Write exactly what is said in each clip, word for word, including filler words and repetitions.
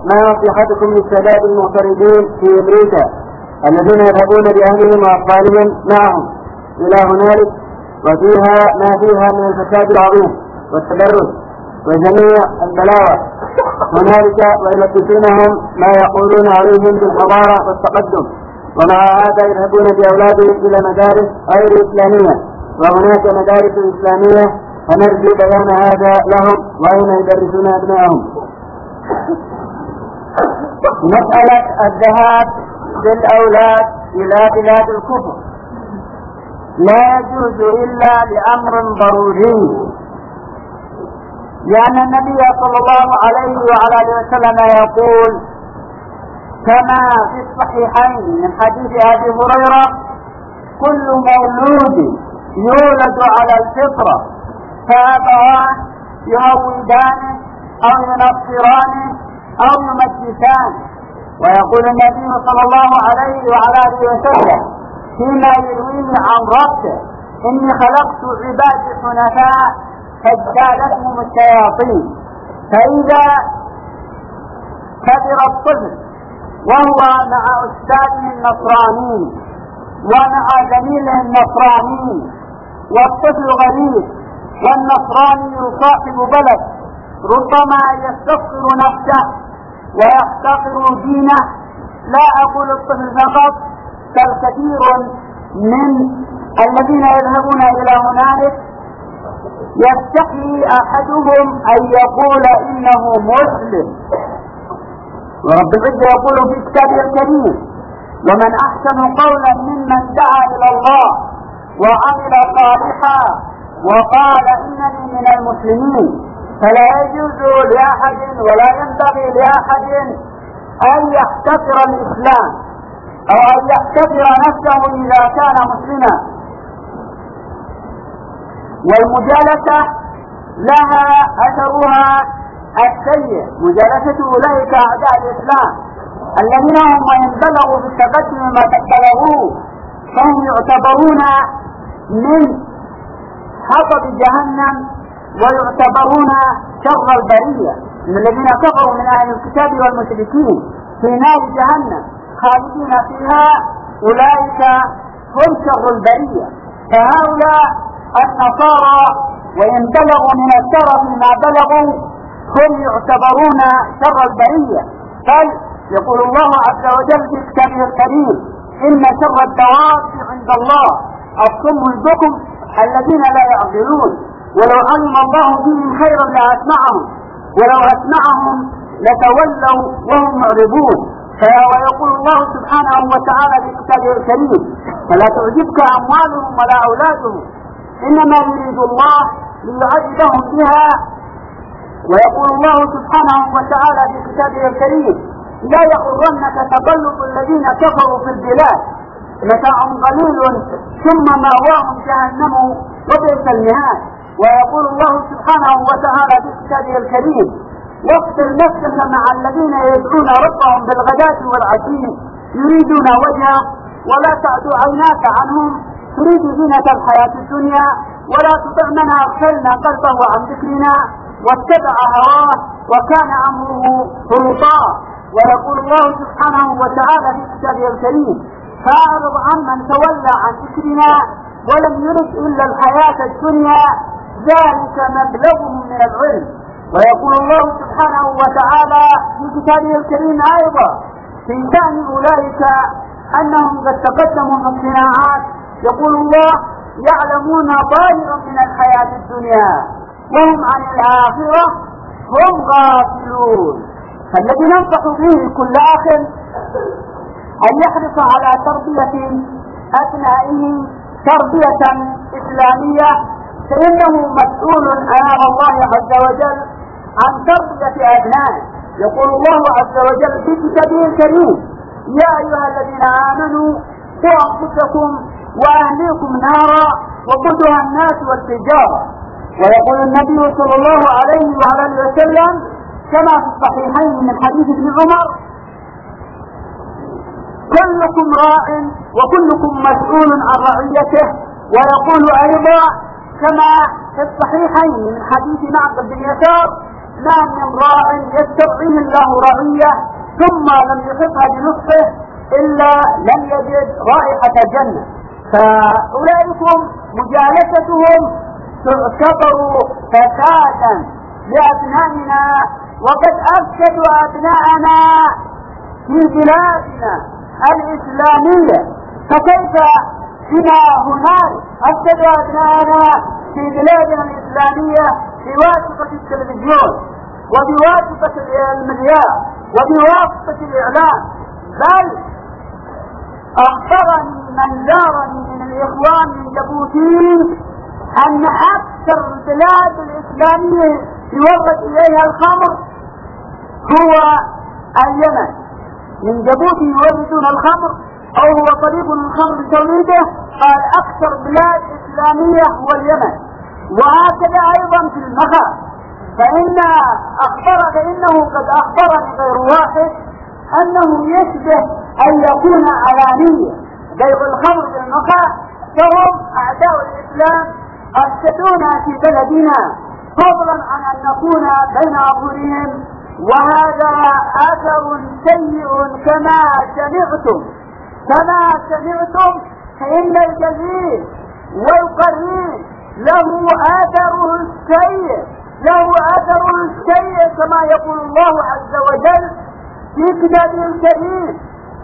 ما نصيحتكم للسادات المغتربين في أمريكا الذين يذهبون بأهلهم وأطفالهم معهم إلى هنالك وفيها ما فيها من الفساد العظيم والتدرج وجميع البلاوى هنالك، ويلبسونهم ما يقولون عليهم بالحضارة والتقدم، ومع هذا يذهبون بأولادهم إلى مدارس غير إسلامية وهناك مدارس إسلامية، فنرجو بيان هذا لهم وأين يدرسون أبنائهم. مسألة الذهاب بالأولاد إلى بلاد الكفر لا يجوز إلا لأمر ضروري، لأن النبي صلى الله عليه وعلى آله وسلم يقول كما في الصحيحين من حديث أبي هريرة: كل مولود يولد على الفطرة فأبواه يهودانه أو ينصرانه أو يمجسانه. ويقول النبي صلى الله عليه وعلى آله وسلم فيما يرويه عن ربه: إني خلقت عبادي حنفاء فاجتالتهم الشياطين. فإذا كبر الطفل وهو مع أستاذه النصراني ومع زميله النصراني والطفل غريب والنصراني يصاحب بلد، ربما يستصغر نفسه ويحتقر دينه. لا أقول الطفل فقط، بل كثير من الذين يذهبون إلى هنالك يستحي أحدهم أن يقول إنه مسلم، ورب العزة يقول في كتابه الكريم: ومن أحسن قولا ممن دعا إلى الله وعمل صالحا وقال إنني من المسلمين. فلا يجوز لأحد ولا ينبغي لأحد أن يحتقر الإسلام أو أن يحتقر نفسه إذا كان مسلما. والمجالسة لها أثرها السيء، مجالسة أولئك أعداء الإسلام الذين هم وإن بلغوا في التقدم ما بلغوه فهم يعتبرون من حطب جهنم ويعتبرون شر البرية، من الذين كفروا من أهل الكتاب والمشركين في نار جهنم خالدين فيها، أولئك هم شر البرية. فهؤلاء النصارى وإن بلغوا من الشرف ما بلغوا هم يعتبرون شر البرية. بل يقول الله عز وجل في كتابه الكريم: إن شر الدواب عند الله الصم البكم الذين لا يعقلون، ولو علم الله بهم خيرا لأسمعهم ولو أسمعهم لتولوا وهم معرضون. ويقول الله سبحانه وتعالى في كتابه الكريم: فلا تعجبك أموالهم ولا أولادهم إنما يريد الله ليعذبهم بها. ويقول الله سبحانه وتعالى في كتابه الكريم: لا يغرنك تقلب الذين كفروا في البلاد متاع قليل ثم مأواهم جهنم وبئس المهاد. ويقول الله سبحانه وتعالى في كتابه الكريم: واصبر نفسك مع الذين يدعون ربهم بالغداة والعشي يريدون وجهه ولا تعد عيناك عنهم تريد زينة الحياة الدنيا ولا تطع من أغفلنا قلبه عن ذكرنا واتبع هواه وكان أمره فرطا. ويقول الله سبحانه وتعالى في كتابه الكريم: فأعرض عمن تولى عن ذكرنا ولم يرد إلا الحياة الدنيا ذلك مبلغهم من العلم. ويقول الله سبحانه وتعالى في كتابه الكريم أيضا في شأن أولئك أنهم قد تقدموا في الصناعات، يقول الله: يعلمون ظاهرا من الحياة الدنيا وهم عن الآخرة هم غافلون. فالذي ننصح به كل أخ أن يحرص على تربية أبنائه تربية إسلامية، فإنه مسؤول أمام الله عز وجل عن تربية أبنائه. يقول الله عز وجل في كتابه الكريم: يا أيها الذين آمنوا قوا أنفسكم وأهليكم نارا وقودها الناس والحجارة. ويقول النبي صلى الله عليه وعلى آله وسلم كما في الصحيحين من حديث ابن عمر: كلكم راع وكلكم مسؤول عن رعيته. ويقول أيضا كما في الصحيحين من حديث معقل بن يسار: ما من راع يسترعيه الله رعية ثم لم يحطها بنصحه إلا لم يجد رائحة الجنة. فأولئكم مجالستهم تعتبر فسادا لأبنائنا، وقد أفسدوا أبناءنا في بلادنا الإسلامية، فكيف بما هنالك أفسدوا أبناءنا في بلادنا الإسلامية بواسطة التلفزيون وبواسطة المذياع وبواسطة الإعلام. بل أخبرني من زارني من الإخوان من جيبوتي أن أكثر البلاد الإسلامية يورد إليها الخمر هو اليمن. من جيبوتي يوردون الخمر أو هو طريق الخمر بتوليده، قال أكثر بلاد إسلامية هو اليمن. وهكذا أيضا في المغرب، فإن أخبر فإنه قد أخبرني غير واحد أنه يشبه أن يكون علانية بيع الخمر بالمغرب، فهم أعداء الإسلام أفسدونا في بلدنا فضلا عن أن نكون بين أظهرهم. وهذا أثر سيء كما سمعتم كما سمعتم فإن الجليل والقرين له أثره السيء له أثره السيء كما يقول الله عز وجل في كتابه الكريم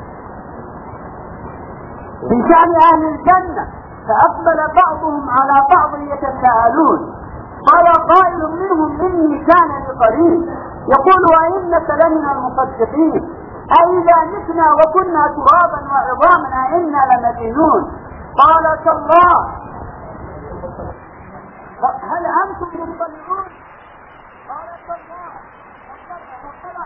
في شأن أهل الجنة. فأقبل بعضهم على بعض يتساءلون، قال قائل منهم إني كان لقرين يقول وإنك لمن المصدقين أئذا متنا وكنا ترابا وعظاما إنا لمدينون. قال تالله هل أنتم مطلعون؟ قال تالله فطلع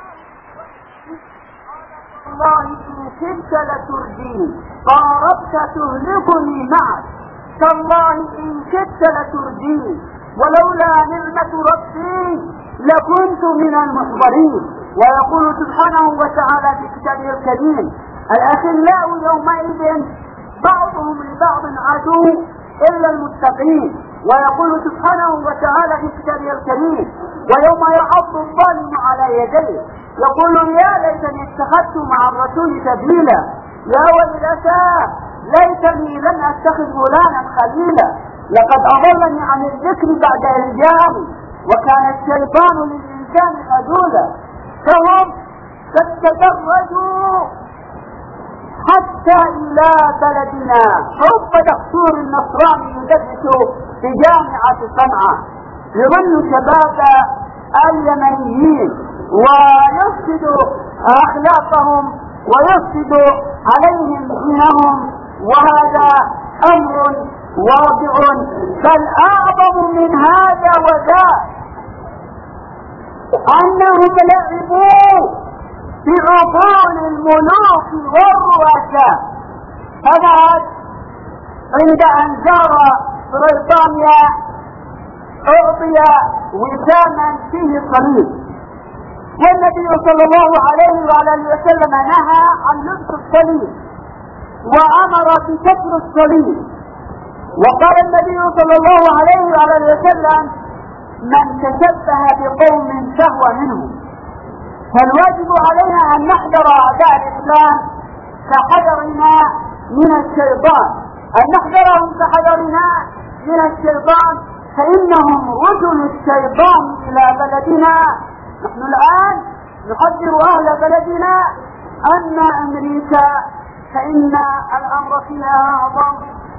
والله إن كدت لتردين قاربت تهلكني معك. تالله إن كدت لتردين ولولا نعمة ربي لكنت من المحضرين. ويقول سبحانه وتعالى في كتابه الكريم الأخلاء يومئذ بعضهم لبعض عدو إلا المتقين. ويقول سبحانه وتعالى في كتابه الكريم ويوم يعض الظالم على يديه يقول يا ليتني اتخذت مع الرسول سبيلا يا ويلتى ليتني لم اتخذ فلانا خليلا لقد اضلني عن الذكر بعد إذ جاءني وكان الشيطان للانسان خذولا. فهم قد تدرجوا حتى الى بلدنا. رب دكتور النصراني يدرس في جامعة صنعاء يظل شباب اليمنيين ويفسد اخلاقهم ويفسد عليهم دينهم، وهذا امر واضع. بل اعظم من هذا وذاك انهم لعبوا بعقول الملوك والرؤساء. فبعد عند ان زار بريطانيا اعطي وساما فيه صليب، والنبي صلى الله عليه وعلى وسلم نهى عن لبس الصليب وامر بكسر الصليب. وقال النبي صلى الله عليه وعلى وسلم من تشبه بقوم فهو منهم. فالواجب علينا ان نحذر اعداء الاسلام كحذرنا من الشيطان، ان نحذرهم كحذرنا من الشيطان، فانهم رسل الشيطان الى بلدنا. نحن الان نحذر اهل بلدنا ان امريكا فان الامر فيها اعظم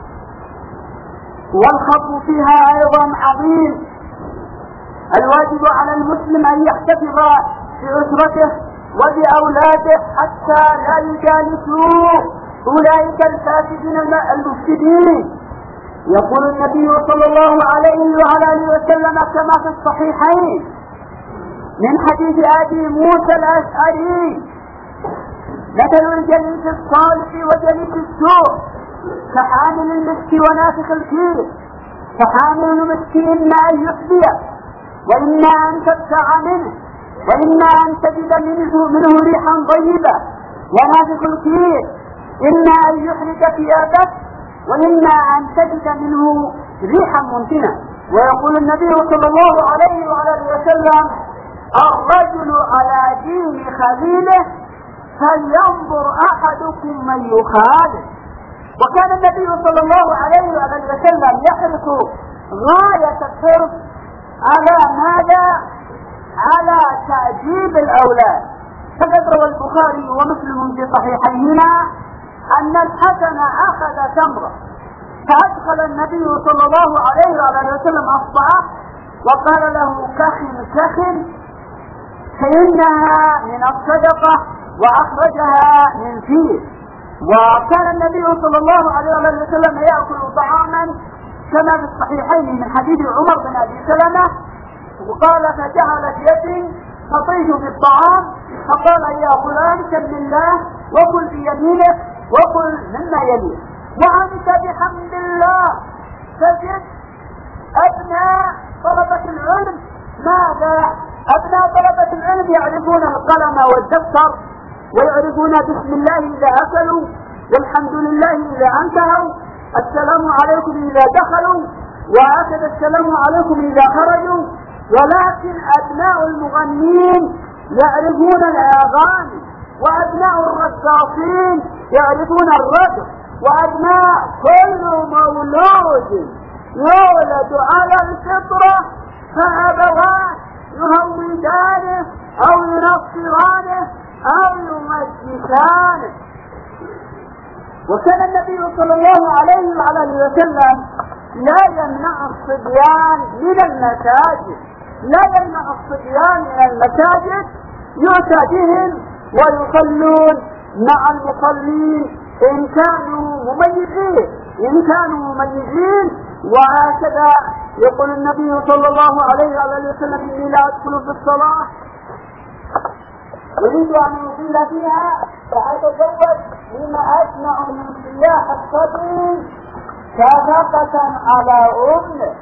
والخطر فيها ايضا عظيم. الواجب على المسلم ان يحتفظ بأسرته وبأولاده حتى لا يجالسوا أولئك الفاسدين المفسدين. يقول النبي صلى الله عليه وعلى آله وسلم كما في الصحيحين من حديث أبي موسى الأشعري مثل الجليس الصالح وجليس السوء كحامل المسك ونافخ الكير. فحامل المسك إما أن يحذيه وإما أن تبتع منه وإما أن تجد منه, منه ريحا طيبة، ونافخ الكير إما أن يحرق ثيابك وإما أن تجد منه ريحا منتنة. ويقول النبي صلى الله عليه وعلى وسلم: الرجل على دين خليله فلينظر احدكم من يخالف. وكان النبي صلى الله عليه وعلى وسلم يحرص غاية الحرص على ماذا؟ على تأديب الأولاد. فقد روى البخاري ومسلم في صحيحيهما أن الحسن أخذ تمرة فأدخل النبي صلى الله عليه وعلى وسلم أصبعه وقال له: كخ كخ فإنها من الصدقة وأخرجها من فيه. وكان النبي صلى الله عليه وسلم يأكل طعاما كما في الصحيحين من حديث عمر بن أبي سلمة، وقال: فجعلت يدي تطيش في الطعام فقال: يا فلان سم الله وكل بيمينك وكل مما يليك وأنت بحمد الله. تجد أبناء طلبة العلم ماذا؟ أبناء طلبة العلم يعرفون القلم والدفتر ويعرفون بسم الله إذا أكلوا والحمد لله إذا انتهوا، السلام عليكم إذا دخلوا، وهكذا السلام عليكم إذا خرجوا. ولكن أبناء المغنين يعرفون الأغاني، وأبناء الرقاصين يعرفون الرقص، وأبناء كل مولود يولد على الفطرة فأبواه يهودانه أو ينصرانه أو يمجسانه. وكان النبي صلى الله عليه وعلى وسلم لا يمنع الصبيان من المساجد، لا يمنع الصبيان من المساجد، يؤتى بهم ويصلون مع المصلين إن كانوا مميزين إن كانوا مميزين وهكذا يقول النبي صلى الله عليه وعلى وسلم: إني لا أدخل في الصلاة أريد أن أصلي فيها فأتزوج مما أسمع من صياح الصبي شفقة على أمه.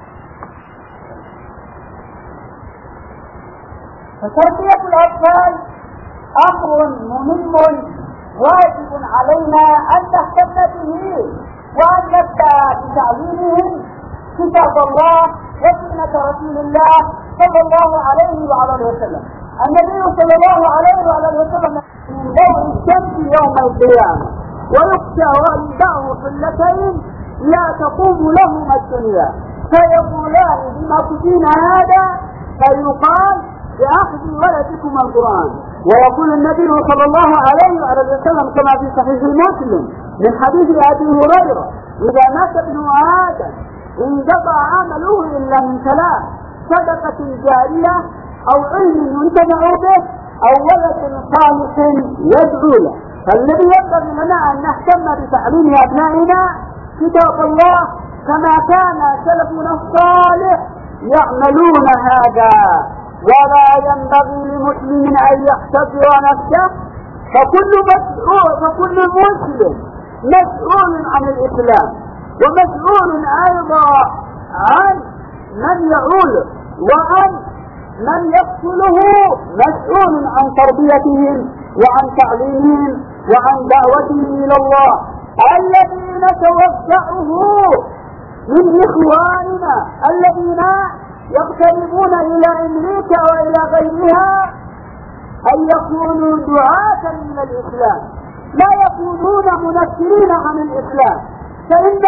فتربية الأطفال أمر مهم واجب علينا أن نهتم به وأن نبدأ بتعليمهم كتاب الله وسنة رسول الله صلى الله عليه وعلى وسلم. النبي صلى الله عليه وعلى وسلم من ضوء الشمس يوم القيامة ويخشى أن يدعه صلتين لا تقوم لهما الدنيا فيقولان: بما تدين هذا؟ فيقال: بأخذ ولدكم القرآن. ويقول النبي صلى الله عليه وسلم كما في صحيح مسلم من حديث أبي هريرة: إذا مات ابن آدم انقطع عمله إلا من ثلاث: صدقة جارية أو علم ينتفع به أو ولد صالح يدعو له. فالذي ينبغي لنا أن نهتم بتعليم أبنائنا كتاب الله كما كان سلفنا الصالح يعملون هذا. ولا ينبغي لمسلم أن يحتقر نفسه، فكل مسؤول فكل مسلم مسؤول عن الإسلام ومسؤول أيضا عن من يعوله وعن من يقتله، مسؤول عن تربيتهم وعن تعليمهم وعن دعوتهم إلى الله. الذين توسعه من إخواننا الذين يقتربون إلى أمريكا وإلى غيرها أن يكونوا دعاة إلى الإسلام، لا يكونون منفرين عن الإسلام، فإن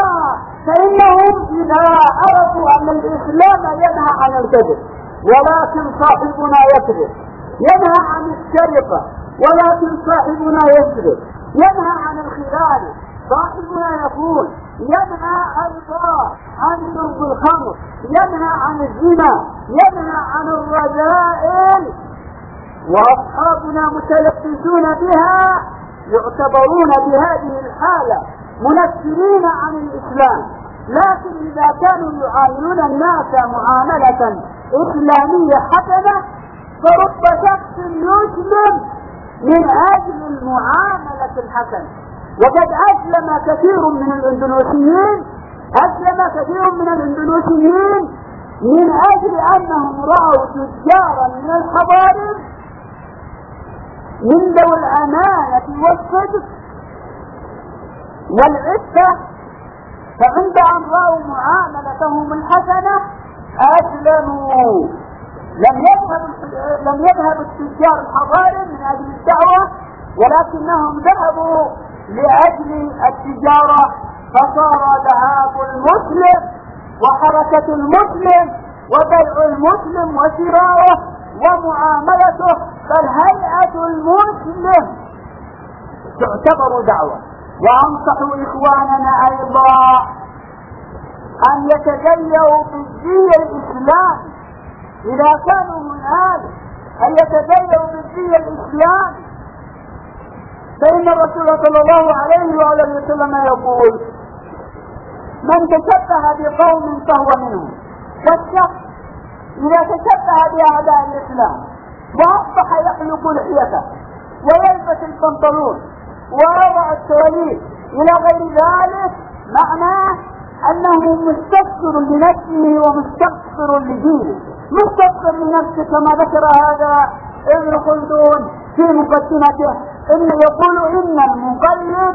فإنهم إذا عرفوا أن الإسلام ينهى عن الكذب، ولكن صاحبنا يكذب، ينهى عن السرقة ولكن صاحبنا يكذب، ينهى عن الخيانة صاحبنا يقول، ينهى أيضا عن شرب الخمر، ينهى عن الزنا، ينهى عن الرذائل، وأصحابنا متلبسون بها يعتبرون بهذه الحالة منفرين عن الإسلام. لكن إذا كانوا يعاملون الناس معاملة إسلامية حسنة فرب شخص يسلم من أجل المعاملة الحسنة. وقد أسلم كثير من الإندونيسيين أسلم كثير من الإندونيسيين من أجل أنهم رأوا تجارا من الحضارم من ذوي الأمانة والصدق والعفة، فعند أن رأوا معاملتهم الحسنة أسلموا. لم يذهب لم يذهب التجار الحضاري من أجل الدعوة، ولكنهم ذهبوا لأجل التجارة، فصار ذهاب المسلم وحركة المسلم وبيع المسلم وشراؤه ومعاملته بل هيئة المسلم تعتبر دعوة. وأنصح إخواننا أيضا أن يتجيئوا بالزي الإسلامي إذا كانوا هنالك، أن يتجيئوا بالزي الإسلامي، فإن الرسول صلى الله عليه وآله وسلم يقول: من تشبه بقوم فهو منهم. والشخص إذا تشبه بأعداء الإسلام وأصبح يحلق لحيته ويلبس البنطلون ويضع السواليف إلى غير ذلك، معناه أنه مستكبر لنفسه ومستكبر لدينه. مستكبر لنفسه كما ذكر هذا ابن خلدون في مقدمته، إنه يقول إن المقلد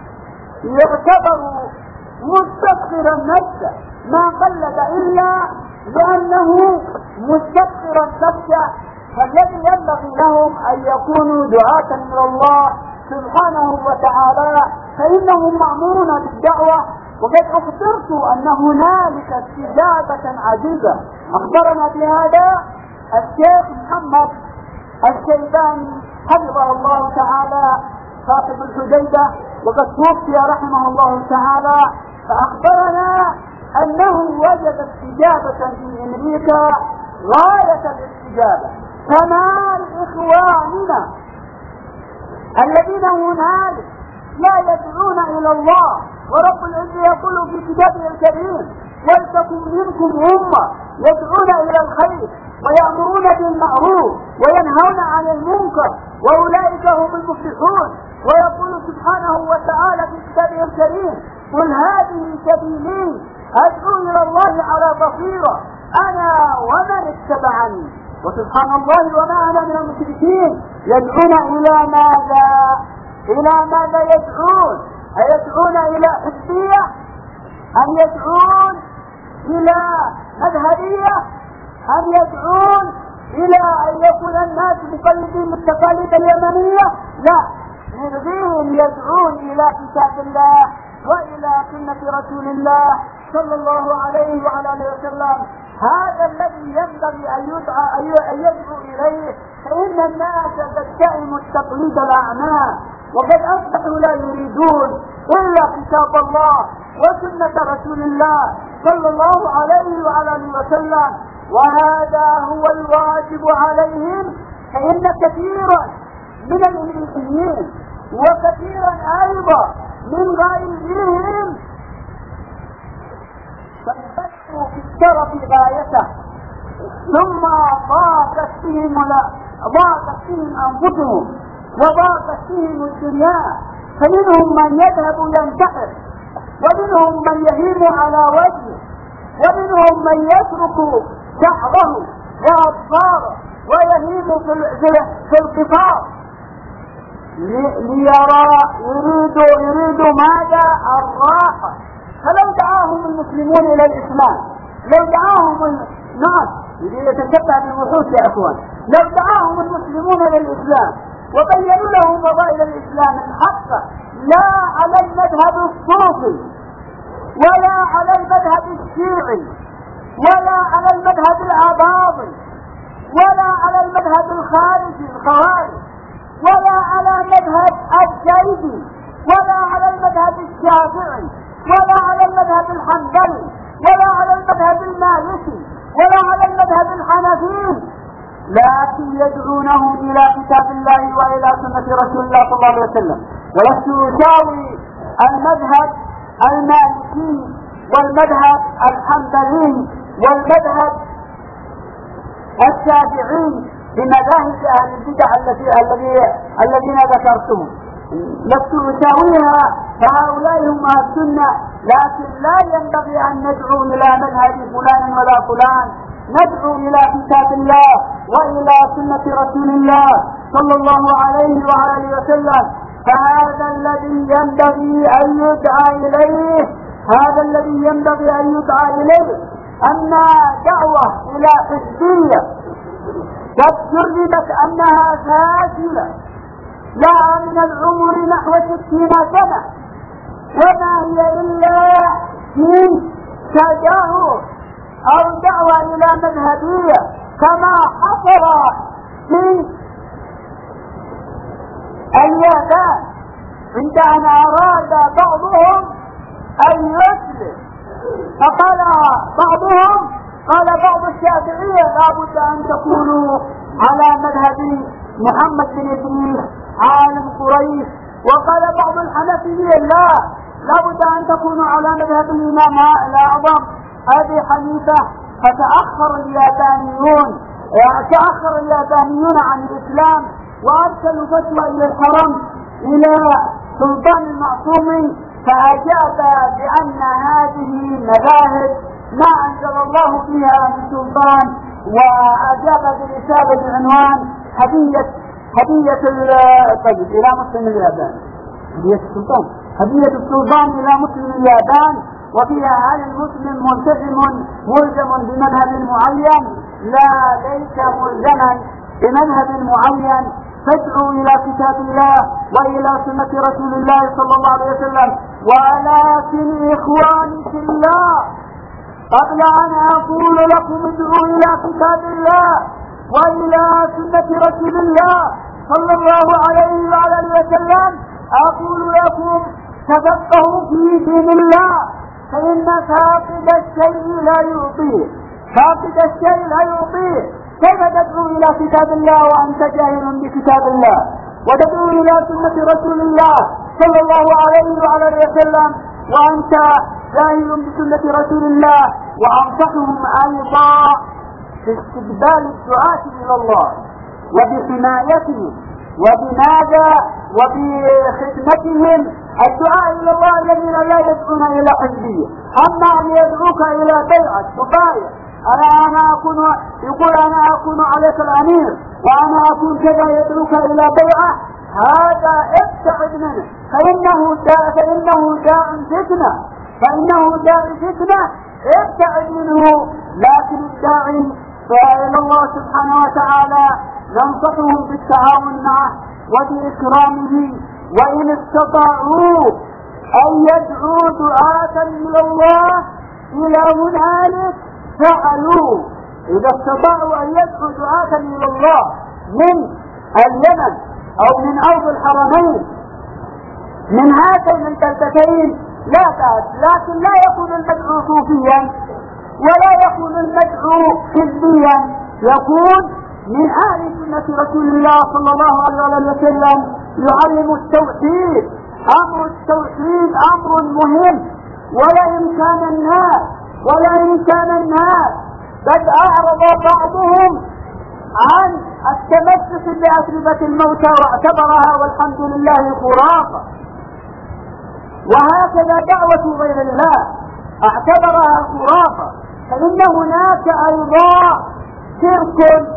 يعتبر مستكبرا نفسه، ما قلد إلا لأنه مستكبرا نفسه. فالذي ينبغي لهم أن يكونوا دعاة إلى الله سبحانه وتعالى، فإنهم مأمورون بالدعوة. وقد أخبرت أن هنالك استجابة عجيبة أخبرنا بهذا الشيخ محمد الشيباني حفظه الله تعالى صاحب الحديدة، وقد توفي رحمه الله تعالى، فأخبرنا أنه وجد استجابة في أمريكا غاية الاستجابة. فما لإخواننا الذين هنالك لا يدعون إلى الله، ورب العزة يقول في كتابه الكريم: ولتكن منكم أمة يدعون إلى الخير ويأمرون بالمعروف وينهون عن المنكر وأولئك هم المفلحون. ويقول سبحانه وتعالى في كتابه الكريم: قل هذه سبيلي أدعو إلى الله على بصيرة أنا ومن اتبعني وسبحان الله وما أنا من المشركين. يدعون إلى ماذا؟ إلى ماذا يدعون؟ أيدعون إلى حزبية؟ أم يدعون إلى مذهبية؟ أم يدعون إلى أن يكون الناس مقلدين التقاليد اليمنية؟ لا، نريهم يدعون إلى كتاب الله وإلى سنة رسول الله صلى الله عليه وعلى آله وسلم. هذا الذي ينبغي أن يدعى أن يدعو إليه، فإن الناس تتهم التقليد الأعمى، وقد أصبحوا لا يريدون إلا كتاب الله وسنة رسول الله صلى الله عليه وعلى آله وسلم، وهذا هو الواجب عليهم. فإن كثيرا من الإنجليزيين وكثيرا أيضا من غيرهم فانفتحوا في الشرف غايته، ثم ضاقت فيهم ضاقت فيهم أنفسهم وضاقت فيهم الدنيا، فمنهم من يذهب ينتحر، ومنهم من يهيم على وجهه، ومنهم من يترك شعره وأظفاره ويهيم في القفار ليرى يريد يريد ماذا؟ الراحة. فلو دعاهم المسلمون إلى الإسلام، لو دعاهم الناس يتشبه بالوحوش يا أخوان، لو دعاهم المسلمون إلى الإسلام وبينوا لهم فضائل الإسلام الحقة، لا على المذهب الصوفي ولا على المذهب الشيعي ولا على المذهب الأباضي ولا على المذهب الخارجي الخوارج ولا على مذهب الزيدي ولا على المذهب الشافعي ولا على المذهب الحنبلي ولا على المذهب المالكي ولا على المذهب الحنفي، لكن يدعونهم إلى كتاب الله وإلى سنة رسول الله صلى الله عليه وسلم. ولست يساوي المذهب المالكي والمذهب الحنبلي والمذهب الشافعي بمذاهب أهل البدع الذين ذكرتهم، لست أساويها، فهؤلاء هم أهل السنة. لكن لا ينبغي أن ندعو إلى مذهب فلان ولا فلان، ندعو إلى كتاب الله وإلى سنة رسول الله صلى الله عليه وآله وسلم. فهذا الذي ينبغي أن يدعى إليه، هذا الذي ينبغي أن يدعى إليه، أن دعوة إلى حزبية قد جربت أنها فاشلة، لها من العمر نحو ستين سنة، وما هي إلا من تجاهل أو دعوة إلى مذهبية، كما حصل في اليابان عند أن أراد بعضهم أن يسلم، فقال بعضهم قال بعض الشافعية لا بد أن تكونوا على مذهب محمد بن إدريس عالم قريش، وقال بعض الحنفية لا لا بد أن تكونوا على مذهب الإمام الأعظم أبي حنيفة. فتأخر اليابانيون تأخر اليابانيون عن الإسلام، وأرسلوا فتوى إلى الحرم إلى سلطان المعصوم، فأجاب بأن هذه مذاهب ما أنزل الله فيها من سلطان، وأجاب برسالة بعنوان هدية هدية طيب إلى مسلم اليابان، هدية السلطان هدية السلطان إلى مسلم اليابان، وفيها هل المسلم ملتزم ملزم بمذهب معين؟ لا، ليس ملزما بمذهب معين، فادعوا إلى كتاب الله وإلى سنة رسول الله صلى الله عليه وسلم. ولكن إخواني في الله، قبل أن أقول لكم ادعوا إلى كتاب الله وإلى سنة رسول الله صلى الله عليه وعلى وسلم، أقول لكم تفقهوا في دين الله، فإن فاقد الشيء لا يعطيه فاقد الشيء لا يعطيه كيف تدعو إلى كتاب الله وأنت جاهل بكتاب الله، وتدعو إلى سنة رسول الله صلى الله عليه وعلى وسلم وأنت جاهل بسنة رسول الله؟ وأنصحهم أيضا في استقبال الدعاة إلى الله وبحمايتهم وبماذا وبخدمتهم، الدعاء إلى الله الذين لا يدعون إلى حزبية. أما أن يدعوك إلى بيعة تبايع، أنا أنا أكون يقول أنا أكون عليك الأمير وأنا أكون كذا، يدعوك إلى بيعة، هذا ابتعد منه، فإنه داء فإنه داء فتنة فإنه داء فتنة ابتعد منه. لكن الداعي فإلى الله سبحانه وتعالى ننصحهم بالتعاون معه وبإكرامه، وإن استطاعوا أن يدعوا دعاة إلى الله إلى هنالك فعلوا. إذا استطاعوا أن يدعوا دعاة إلى الله من اليمن أو من أرض الحرمين من هاتين البلدتين لا بأس، لكن لا يكون المدعو صوفيا ولا يكون المدعو حزبيا، يكون من أهل سنة رسول الله صلى الله عليه وسلم يعلم التوحيد. أمر التوحيد أمر مهم، ولئن كان الناس ولئن كان الناس قد أعرض بعضهم عن التمسك بأسربة الموتى واعتبرها والحمد لله خرافة، وهكذا دعوة غير الله اعتبرها خرافة، فإن هناك أيضا شرك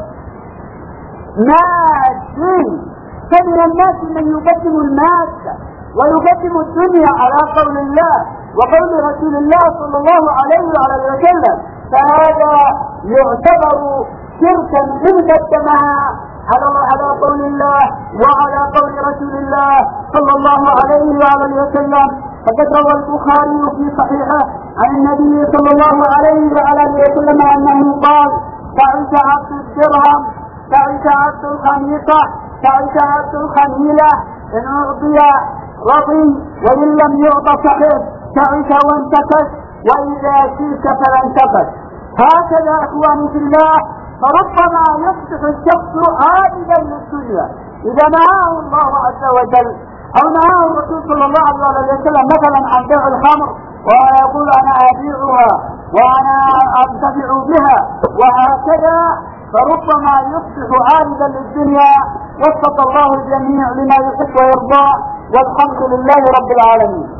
مادي. فمن الناس من يقدم المادة ويقدم الدنيا على قول الله وقول رسول الله صلى الله عليه وعلى وسلم، فهذا يعتبر شركا إن قدمها على قول الله وعلى قول رسول الله صلى الله عليه وعلى وسلم. فقد روى البخاري في صحيحه عن النبي صلى الله عليه وعلى وسلم أنه قال: تعس عبد الدرهم، تعس عبد الخميصة، تعس عبد الخميلة، إن أعطي رضي وإن لم يعط صحيح، تعس وانتكس، وإذا شيك فلا انتكس. هكذا إخواني في الله، فربما يصبح الشخص عابدا للدنيا إذا نهاه الله عز وجل أو نهاه الرسول صلى الله عليه وسلم مثلا عن بيع الخمر، ويقول أنا أبيعها وأنا أنتفع بها وهكذا، فربما يصبح عابدا للدنيا. وفق الله الجميع لما يحب ويرضى، والحمد لله رب العالمين.